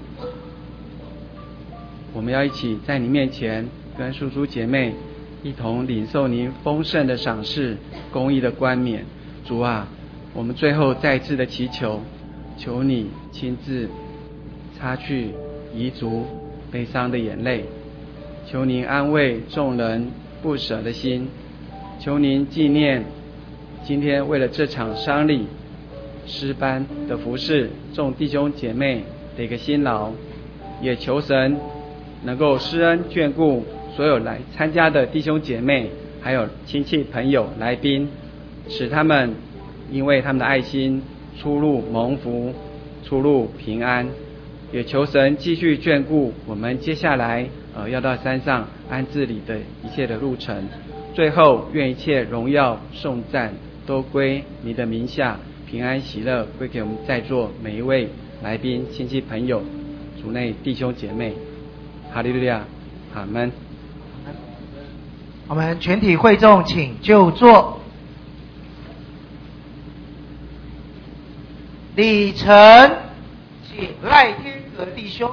我们要一起在你面前跟素珠姐妹一同领受您丰盛的赏赐，公义的冠冕。主啊，我们最后再次的祈求，求你亲自擦去彝族悲伤的眼泪，求您安慰众人不舍的心，求您纪念今天为了这场丧礼诗班的服事众弟兄姐妹的一个辛劳，也求神能够施恩眷顾所有来参加的弟兄姐妹，还有亲戚朋友来宾，使他们因为他们的爱心出入蒙福，出入平安， 也求神继续眷顾我们接下来呃要到山上安置礼的一切的路程。最后，愿一切荣耀颂赞都归你的名下，平安喜乐归给我们在座每一位来宾、亲戚朋友、主内弟兄姐妹。哈利路亚，阿们。 我们全体会众请就坐。礼成，请赖天和弟兄。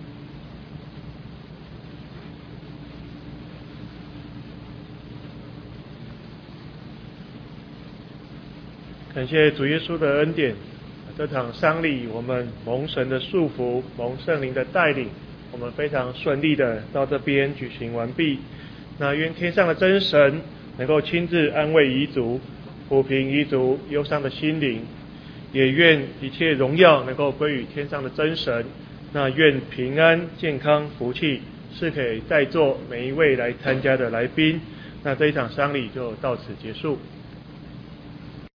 感谢主耶稣的恩典，这场丧礼我们蒙神的束缚，蒙圣灵的带领，我们非常顺利的到这边举行完毕。那愿天上的真神能够亲自安慰遗族，抚平遗族忧伤的心灵，也愿一切荣耀能够归于天上的真神。那愿平安、健康、福气是给在座每一位来参加的来宾。那这一场丧礼就到此结束。